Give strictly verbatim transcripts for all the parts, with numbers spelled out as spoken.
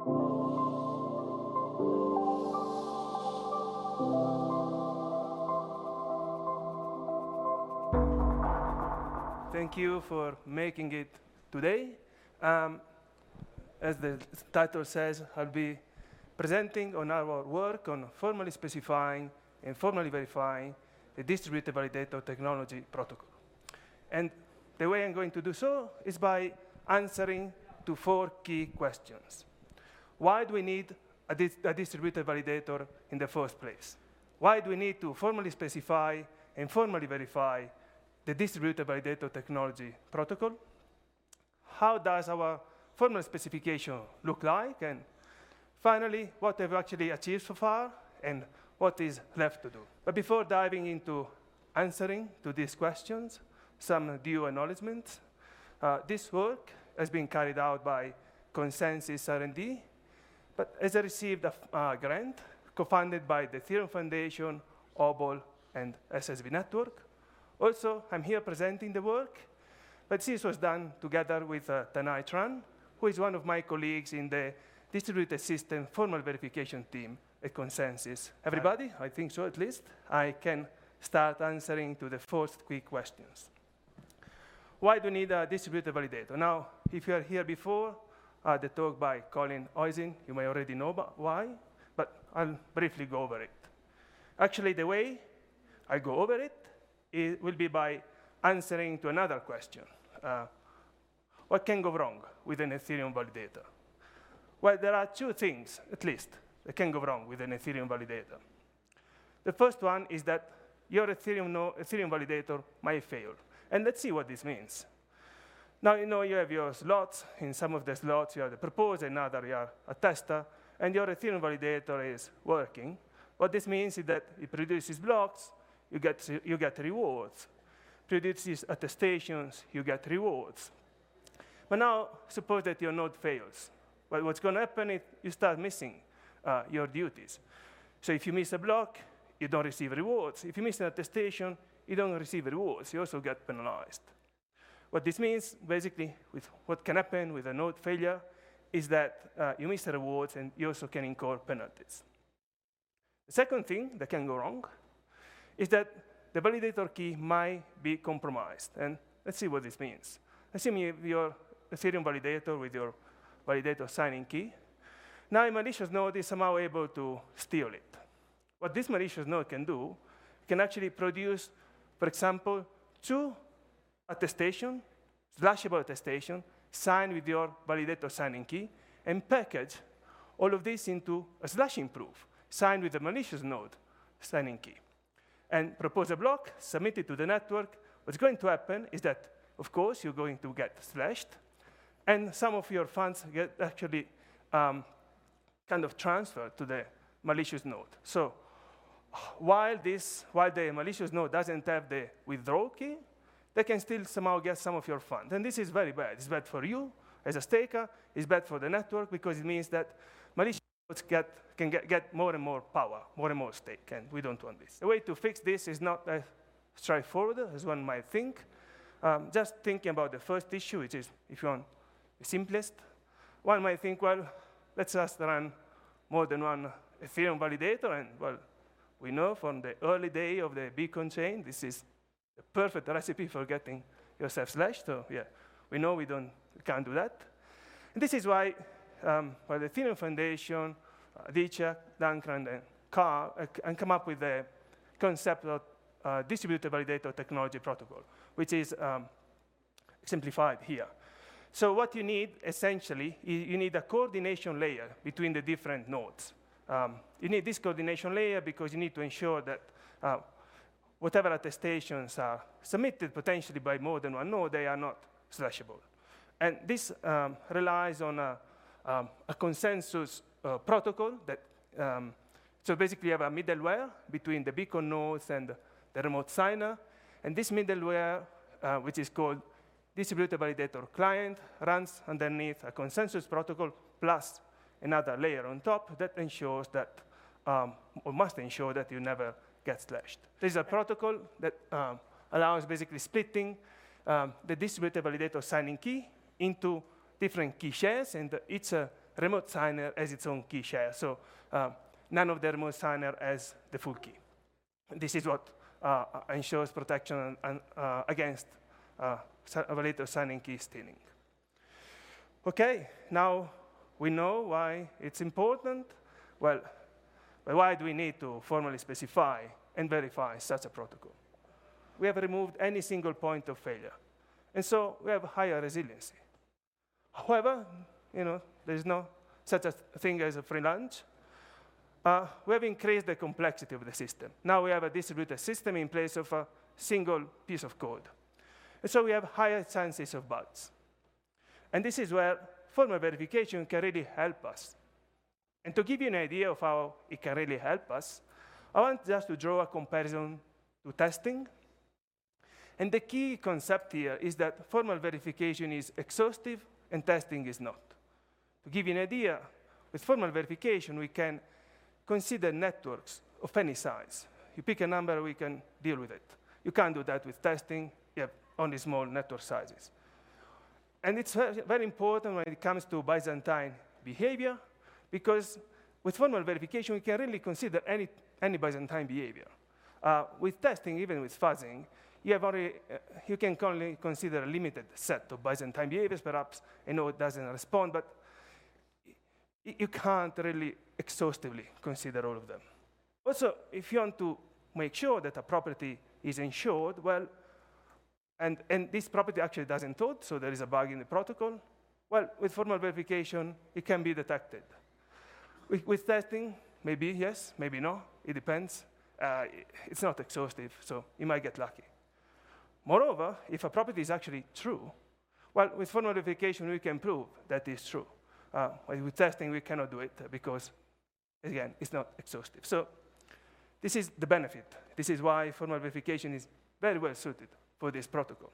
Thank you for making it today. Um, as the title says, I'll be presenting on our work on formally specifying and formally verifying the distributed validator technology protocol. And the way I'm going to do so is by answering to four key questions. Why do we need a, dis a distributed validator in the first place? Why do we need to formally specify and formally verify the distributed validator technology protocol? How does our formal specification look like? And finally, what have we actually achieved so far and what is left to do? But before diving into answering to these questions, some due acknowledgements. Uh, this work has been carried out by Consensus R and D, but has received a uh, grant co-funded by the Ethereum Foundation, O B O L, and S S V Network. Also, I'm here presenting the work, but this was done together with uh, Tanay Tran, who is one of my colleagues in the distributed system formal verification team at Consensus. Everybody? I think so, at least. I can start answering to the first quick questions. Why do we need a distributed validator? Now, if you are here before, uh, the talk by Colin Oisin, you may already know why, but I'll briefly go over it. Actually, the way I go over it, it will be by answering to another question. Uh, what can go wrong with an Ethereum validator? Well, there are two things, at least, that can go wrong with an Ethereum validator. The first one is that your Ethereum, no, Ethereum validator might fail. And let's see what this means. Now, you know, you have your slots. In some of the slots, you have the proposer, in other, you are a tester, and your Ethereum validator is working. What this means is that it produces blocks, you get, you get rewards. Produces attestations, you get rewards. But now, suppose that your node fails. Well, what's going to happen is you start missing uh, your duties. So if you miss a block, you don't receive rewards. If you miss an attestation, you don't receive rewards. You also get penalized. What this means, basically, with what can happen with a node failure, is that uh, you miss the rewards and you also can incur penalties. The second thing that can go wrong is that the validator key might be compromised. And let's see what this means. Assume you have your Ethereum validator with your validator signing key. Now a malicious node is somehow able to steal it. What this malicious node can do, can actually produce, for example, two attestation, slashable attestation, signed with your validator signing key, and package all of this into a slashing proof, signed with the malicious node signing key. And propose a block, submit it to the network. What's going to happen is that, of course, you're going to get slashed, and some of your funds get actually um, kind of transferred to the malicious node. So while, this, while the malicious node doesn't have the withdrawal key, they can still somehow get some of your funds. And this is very bad. It's bad for you as a staker. It's bad for the network, because it means that malicious nodes get, can get, get more and more power, more and more stake, and we don't want this. The way to fix this is not as straightforward as one might think. Um, just thinking about the first issue, which is, if you want, the simplest, one might think, well, let's just run more than one Ethereum validator, and, well, we know from the early day of the Beacon chain, this is the perfect recipe for getting yourself slashed. So, yeah, we know we, don't, we can't do that. And this is why um, well, the Ethereum Foundation, uh, Dichak, Duncan, and Carl, uh, and come up with the concept of uh, distributed validator technology protocol, which is um, simplified here. So what you need, essentially, is you need a coordination layer between the different nodes. Um, you need this coordination layer because you need to ensure that uh, whatever attestations are submitted potentially by more than one node, they are not slashable. And this um, relies on a, um, a consensus uh, protocol that, um, so basically you have a middleware between the Beacon nodes and the remote signer. And this middleware, uh, which is called distributed validator client, runs underneath a consensus protocol plus another layer on top that ensures that, um, or must ensure that you never get slashed. This is a protocol that um, allows basically splitting um, the distributed validator signing key into different key shares, and each uh, remote signer has its own key share. So uh, none of the remote signer has the full key. This is what uh, ensures protection and, uh, against uh, validator signing key stealing. Okay, now we know why it's important. Well, but why do we need to formally specify and verify such a protocol? We have removed any single point of failure. And so we have higher resiliency. However, you know, there's no such a thing as a free lunch. Uh, we have increased the complexity of the system. Now we have a distributed system in place of a single piece of code. And so we have higher chances of bugs. And this is where formal verification can really help us. And to give you an idea of how it can really help us, I want just to draw a comparison to testing. And the key concept here is that formal verification is exhaustive and testing is not. To give you an idea, with formal verification, we can consider networks of any size. You pick a number, we can deal with it. You can't do that with testing. You have only small network sizes. And it's very, very important when it comes to Byzantine behavior, because with formal verification, we can really consider any, any Byzantine behavior. Uh, with testing, even with fuzzing, you, have already, uh, you can only consider a limited set of Byzantine behaviors. Perhaps a node doesn't respond, but you can't really exhaustively consider all of them. Also, if you want to make sure that a property is ensured, well, and, and this property actually doesn't hold, so there is a bug in the protocol, well, with formal verification, it can be detected. With, with testing, maybe yes, maybe no, it depends. Uh, it's not exhaustive, so you might get lucky. Moreover, if a property is actually true, well, with formal verification, we can prove that it's true. Uh, with testing, we cannot do it because, again, it's not exhaustive. So this is the benefit. This is why formal verification is very well suited for this protocol.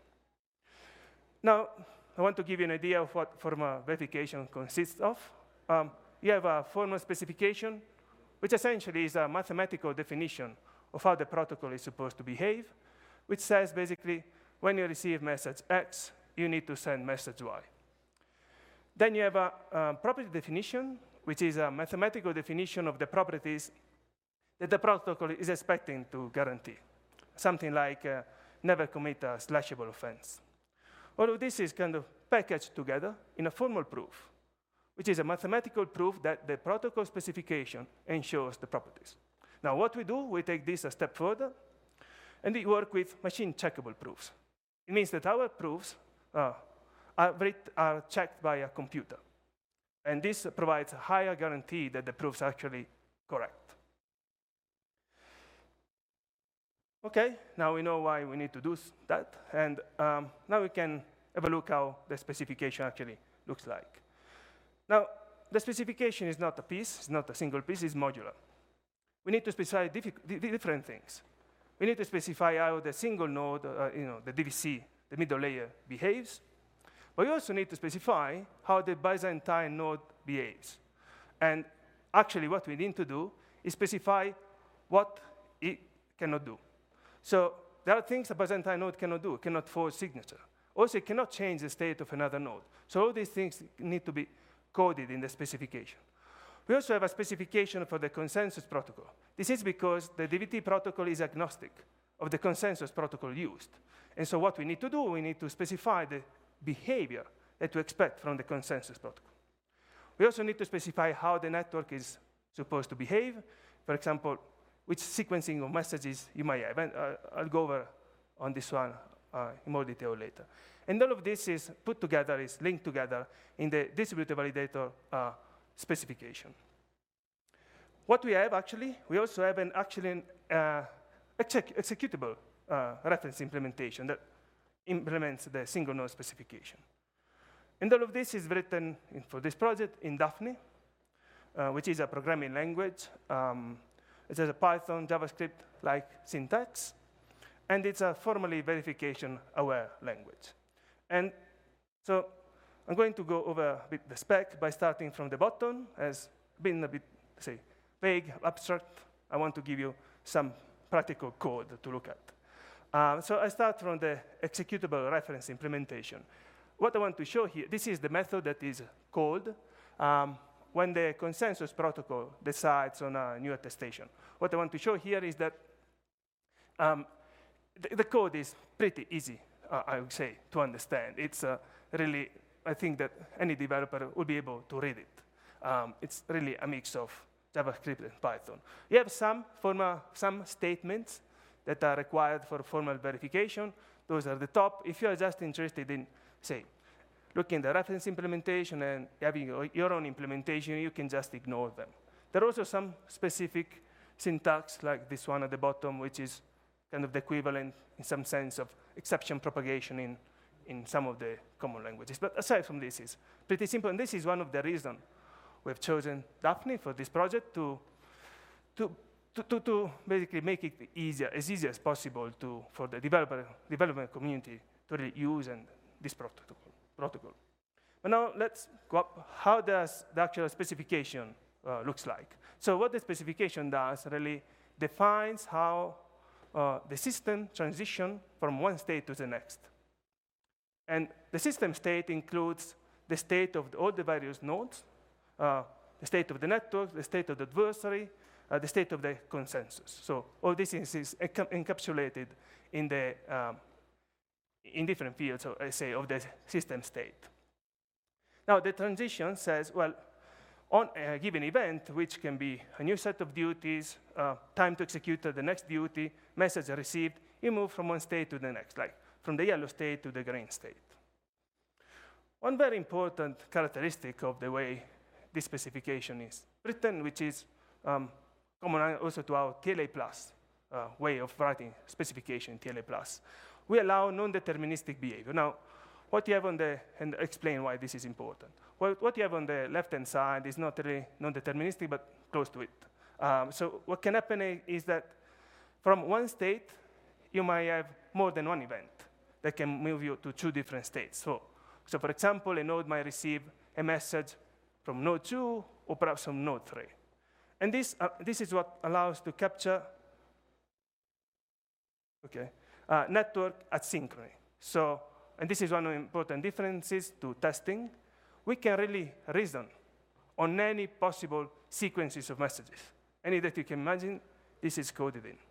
Now, I want to give you an idea of what formal verification consists of. Um, you have a formal specification, which essentially is a mathematical definition of how the protocol is supposed to behave, which says basically, when you receive message X, you need to send message Y. Then you have a uh, property definition, which is a mathematical definition of the properties that the protocol is expecting to guarantee. Something like uh, never commit a slashable offense. All of this is kind of packaged together in a formal proof, which is a mathematical proof that the protocol specification ensures the properties. Now, what we do, we take this a step further, and we work with machine checkable proofs. It means that our proofs uh, are, are checked by a computer. And this provides a higher guarantee that the proofs are actually correct. OK, now we know why we need to do that. And um, now we can have a look how the specification actually looks like. Now, the specification is not a piece. It's not a single piece. It's modular. We need to specify different things. We need to specify how the single node, uh, you know, the D V C, the middle layer, behaves. But we also need to specify how the Byzantine node behaves. And actually, what we need to do is specify what it cannot do. So there are things a Byzantine node cannot do. It cannot forge signature. Also, it cannot change the state of another node. So all these things need to be coded in the specification. We also have a specification for the consensus protocol. This is because the D V T protocol is agnostic of the consensus protocol used. And so what we need to do, we need to specify the behavior that we expect from the consensus protocol. We also need to specify how the network is supposed to behave. For example, which sequencing of messages you might have. And uh, I'll go over on this one uh, in more detail later. And all of this is put together, is linked together in the distributed validator uh, specification. What we have, actually, we also have an actually uh, exec executable uh, reference implementation that implements the single node specification. And all of this is written in, for this project in Daphne, uh, which is a programming language. Um, it has a Python, JavaScript-like syntax, and it's a formally verification-aware language. And so I'm going to go over a bit the spec by starting from the bottom. As been a bit, say, vague, abstract, I want to give you some practical code to look at. Uh, so I start from the executable reference implementation. What I want to show here, this is the method that is called. Um, when the consensus protocol decides on a new attestation. What I want to show here is that um, the, the code is pretty easy, uh, I would say, to understand. It's uh, really, I think that any developer will be able to read it. Um, it's really a mix of JavaScript and Python. You have some, formal, some statements that are required for formal verification. Those are the top. If you are just interested in, say, looking at the reference implementation and having your own implementation, you can just ignore them. There are also some specific syntax, like this one at the bottom, which is kind of the equivalent, in some sense, of exception propagation in, in some of the common languages. But aside from this, it's pretty simple, and this is one of the reasons we've chosen Daphne for this project to, to, to, to, to basically make it easier, as easy as possible to, for the developer, development community to really use and this protocol. protocol. But now let's go up. How does the actual specification uh, looks like? So what the specification does really defines how uh, the system transition from one state to the next. And the system state includes the state of the, all the various nodes, uh, the state of the network, the state of the adversary, uh, the state of the consensus. So all this is, is encapsulated in the um, in different fields, of, I say, of the system state. Now, the transition says, well, on a given event, which can be a new set of duties, uh, time to execute the next duty, message received, you move from one state to the next, like from the yellow state to the green state. One very important characteristic of the way this specification is written, which is um, common also to our T L A plus uh, way of writing specification in T L A plus. We allow non-deterministic behavior. Now, what you have on the, and explain why this is important. Well, what you have on the left-hand side is not really non-deterministic, but close to it. Um, so what can happen is that from one state, you might have more than one event that can move you to two different states. So, so for example, a node might receive a message from node two or perhaps from node three. And this, uh, this is what allows to capture, okay, Uh, network asynchrony. So, and this is one of the important differences to testing. We can really reason on any possible sequences of messages. Any that you can imagine, this is coded in.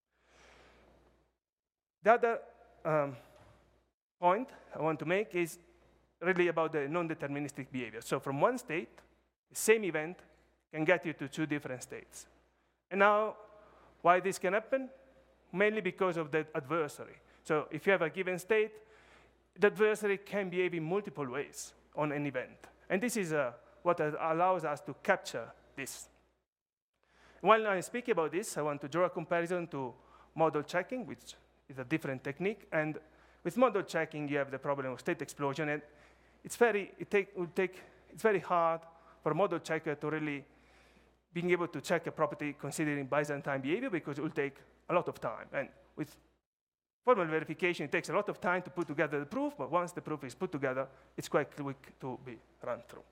The other um, point I want to make is really about the non-deterministic behavior. So from one state, the same event can get you to two different states. And now, why this can happen? Mainly because of the adversary. So if you have a given state, the adversary can behave in multiple ways on an event. And this is uh, what allows us to capture this. While I speak about this, I want to draw a comparison to model checking, which is a different technique. And with model checking, you have the problem of state explosion. And it's very, it take, it will take, it's very hard for a model checker to really being able to check a property considering Byzantine behavior, because it will take a lot of time. And with formal verification, it takes a lot of time to put together the proof, but once the proof is put together, it's quite quick to be run through.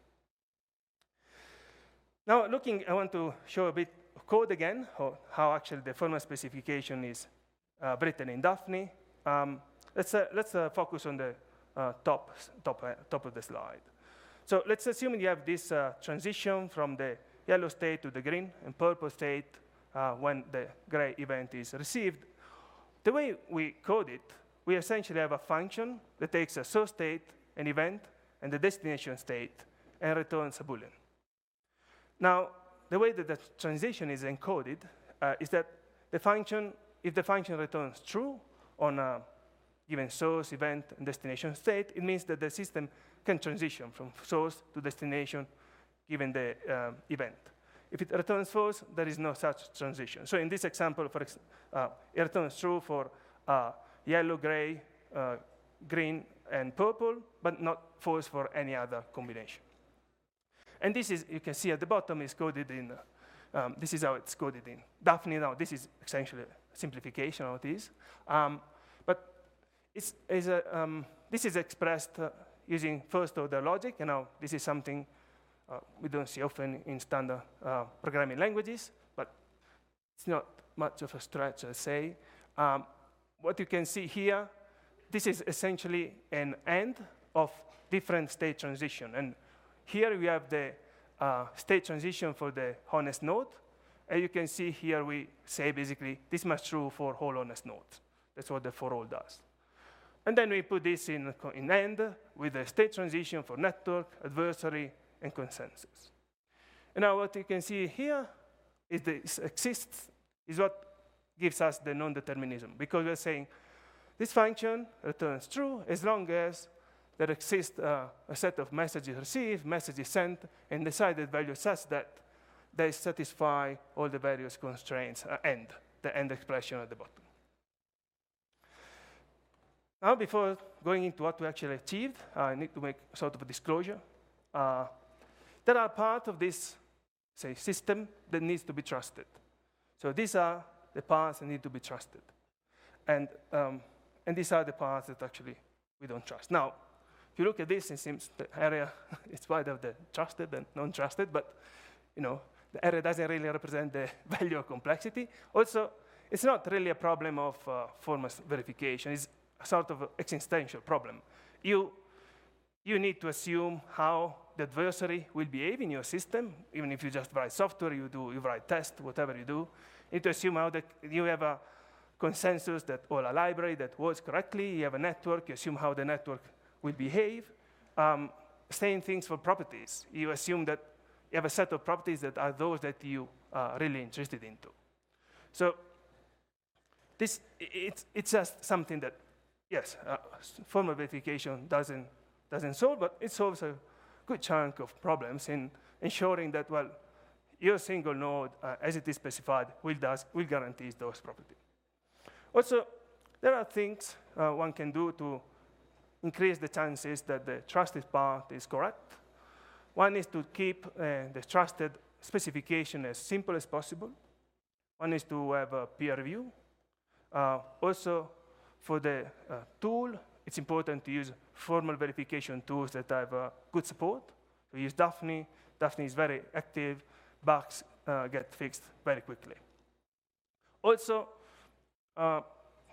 Now, looking, I want to show a bit of code again, or how actually the formal specification is uh, written in Daphne. Um, let's uh, let's uh, focus on the uh, top, top, uh, top of the slide. So let's assume you have this uh, transition from the yellow state to the green and purple state uh, when the gray event is received. The way we code it, we essentially have a function that takes a source state, an event, and the destination state, and returns a Boolean. Now, the way that the transition is encoded uh, is that the function, if the function returns true on a given source, event, and destination state, it means that the system can transition from source to destination given the um, event. If it returns false, there is no such transition. So in this example, for ex uh, it returns true for uh, yellow, gray, uh, green, and purple, but not false for any other combination. And this is, you can see at the bottom, is coded in, um, this is how it's coded in Daphne. Now, this is essentially a simplification of this. Um, but it's, it's a, um, this is expressed uh, using first-order logic. And now, this is something uh, we don't see often in standard uh, programming languages, but it's not much of a stretch, I say. Um, what you can see here, this is essentially an end of different state transition. And here we have the uh, state transition for the honest node. And you can see here we say basically this much true for all honest nodes. That's what the for all does. And then we put this in, in AND with the state transition for network, adversary, and consensus. And now what you can see here is this exists is what gives us the non-determinism, because we're saying this function returns true as long as there exists uh, a set of messages received, messages sent, and decided value such that they satisfy all the various constraints, uh, end, the end expression at the bottom. Now, before going into what we actually achieved, I need to make sort of a disclosure. Uh, there are parts of this, say, system that needs to be trusted. So these are the parts that need to be trusted. And, um, and these are the parts that actually we don't trust. Now, if you look at this, it seems the area is part of the trusted and non-trusted, but you know, the area doesn't really represent the value of complexity. Also, it's not really a problem of uh, formal verification. It's a sort of existential problem. You, you need to assume how the adversary will behave in your system. Even if you just write software, you do you write tests, whatever you do. You need to assume how the, you have a consensus that or a library that works correctly. You have a network. You assume how the network will behave. Um, same things for properties. You assume that you have a set of properties that are those that you are really interested into. So this it's it's just something that, yes, uh, formal verification doesn't, doesn't solve, but it solves a good chunk of problems in ensuring that, well, your single node, uh, as it is specified, will, does, will guarantee those properties. Also, there are things uh, one can do to increase the chances that the trusted part is correct. One is to keep uh, the trusted specification as simple as possible. One is to have a peer review. Uh, also, for the uh, tool, it's important to use formal verification tools that have uh, good support. We use Daphne. Daphne is very active. Bugs uh, get fixed very quickly. Also, uh,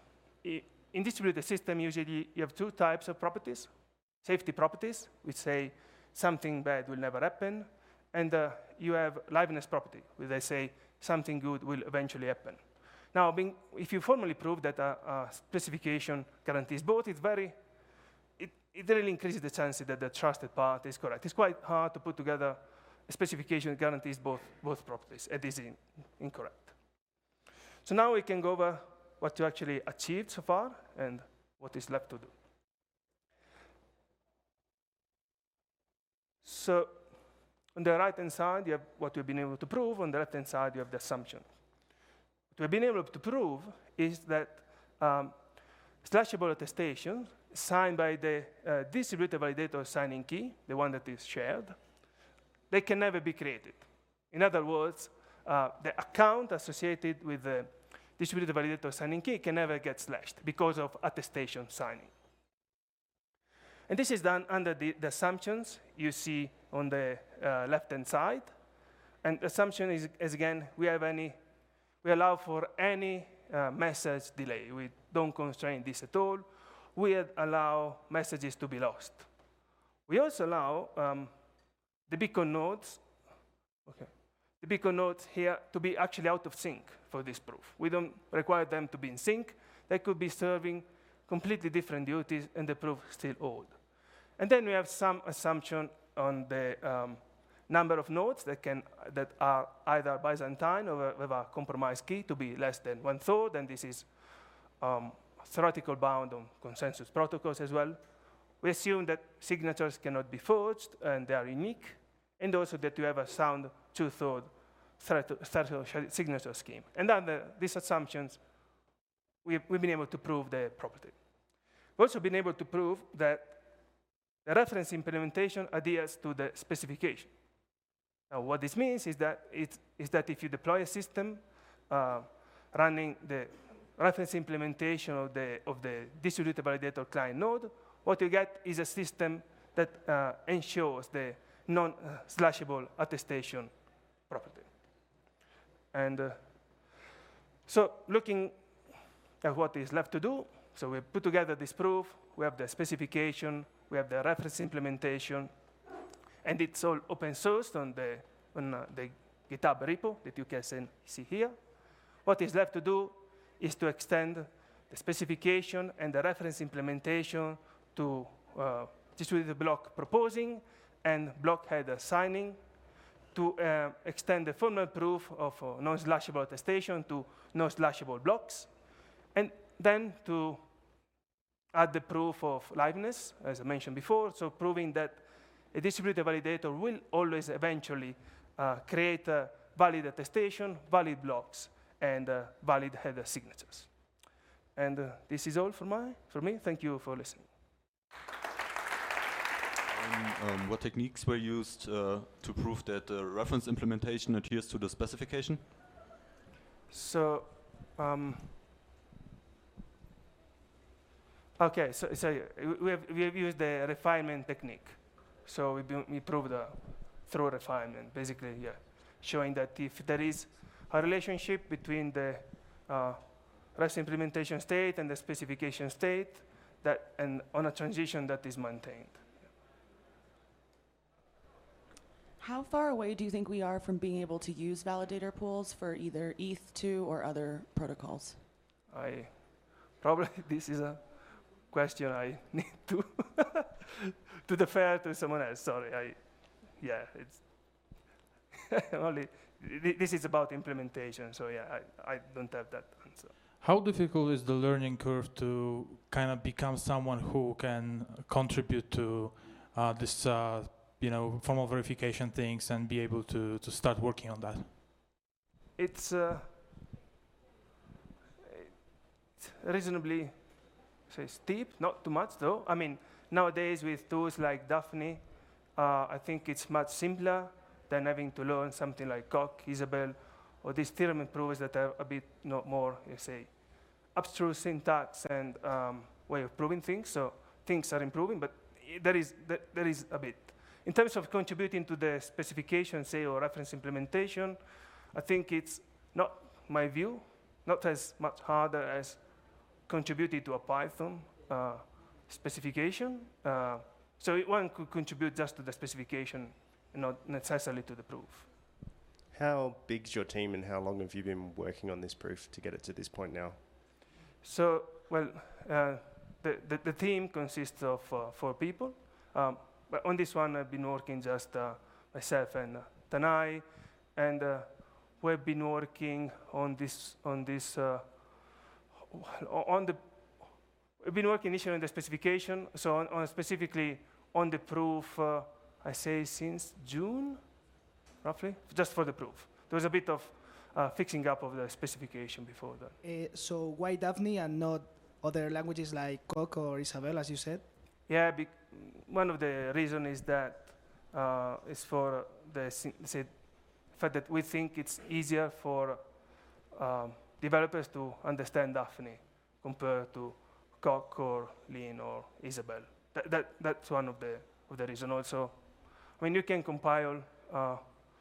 in distributed system, usually you have two types of properties. Safety properties, which say something bad will never happen. And uh, you have liveness property, where they say something good will eventually happen. Now, being, if you formally prove that a, a specification guarantees both, it's very, it, it really increases the chances that the trusted part is correct. It's quite hard to put together a specification that guarantees both, both properties, and is in, incorrect. So now we can go over what you actually achieved so far and what is left to do. So on the right-hand side, you have what we've been able to prove. On the left-hand side, you have the assumption. What we've been able to prove is that um, slashable attestation signed by the uh, distributed validator signing key, the one that is shared, they can never be created. In other words, uh, the account associated with the distributed validator signing key can never get slashed because of attestation signing. And this is done under the, the assumptions you see on the uh, left-hand side. And the assumption is, is, again, we have any, we allow for any uh, message delay. We don't constrain this at all. We allow messages to be lost. We also allow um, the beacon nodes, okay, the beacon nodes here to be actually out of sync for this proof. We don't require them to be in sync. They could be serving completely different duties, and the proof still hold. And then we have some assumption on the um, number of nodes that, can, that are either Byzantine or with a compromised key to be less than one third, and this is um, theoretical bound on consensus protocols as well. We assume that signatures cannot be forged, and they are unique, and also that you have a sound two-third signature scheme. And under these assumptions, we've, we've been able to prove the property. We've also been able to prove that the reference implementation adheres to the specification. Now, what this means is that, it, is that if you deploy a system uh, running the reference implementation of the, of the distributed validator client node, what you get is a system that uh, ensures the non-slashable attestation property. And uh, so looking at what is left to do, so we put together this proof, we have the specification, we have the reference implementation, and it's all open sourced on the, on uh, the GitHub repo that you can see here. What is left to do is to extend the specification and the reference implementation to uh, distributed block proposing and block header signing, to uh, extend the formal proof of uh, non-slashable attestation to non-slashable blocks, and then to add the proof of liveness, as I mentioned before, so proving that a distributed validator will always eventually uh, create a valid attestation, valid blocks, and uh, valid header signatures. And uh, this is all for, my, for me. Thank you for listening. Um, um, what techniques were used uh, to prove that the reference implementation adheres to the specification? So, um, okay, so, so we, have, we have used the refinement technique. So we, we proved the through refinement, basically, yeah, showing that if there is a relationship between the uh, REST implementation state and the specification state, that and on a transition that is maintained. How far away do you think we are from being able to use validator pools for either E T H two or other protocols? I probably this is a question I need to to defer to someone else. Sorry, I yeah, it's only this is about implementation. So yeah, I, I don't have that answer. How difficult is the learning curve to kind of become someone who can contribute to uh, this, uh, you know, formal verification things and be able to to start working on that? It's, uh, it's reasonably say steep, not too much though. I mean, nowadays with tools like Daphne, uh, I think it's much simpler than having to learn something like Coq, Isabelle, or these theorem improvers that have a bit no more, you say, abstruse syntax and um, way of proving things. So things are improving, but there is there, there is a bit. In terms of contributing to the specification, say, or reference implementation, I think it's not my view, not as much harder as contributing to a Python uh, specification. Uh, so it, one could contribute just to the specification, not necessarily to the proof. How big's your team and how long have you been working on this proof to get it to this point now? So, well, uh, the, the, the team consists of uh, four people. Um, but on this one, I've been working just uh, myself and uh, Tanay, and uh, we've been working on this, on this, uh, on the, we've been working initially on the specification, so on, on specifically on the proof, uh, I say since June, roughly, just for the proof. There was a bit of uh, fixing up of the specification before that. Uh, so why Daphne and not other languages like Coq or Isabelle, as you said? Yeah, be one of the reasons is that uh, is for the say, fact that we think it's easier for um, developers to understand Daphne compared to Coq or Lean or Isabelle. That, that, that's one of the, of the reasons also. I mean, you can compile uh,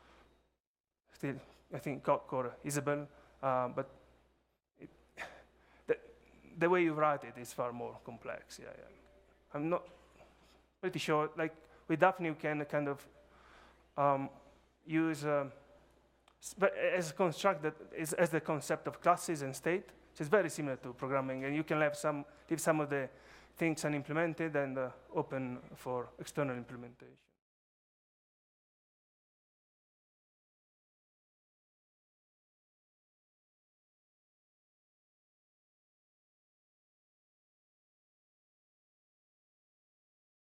still, I think, Coq or Isabelle, uh, but it, the, the way you write it is far more complex. Yeah, yeah. I'm not pretty sure. Like with Daphne, you can kind of um, use um, as a construct that is as the concept of classes and state. So it's very similar to programming, and you can leave some leave some of the things unimplemented and uh, open for external implementation.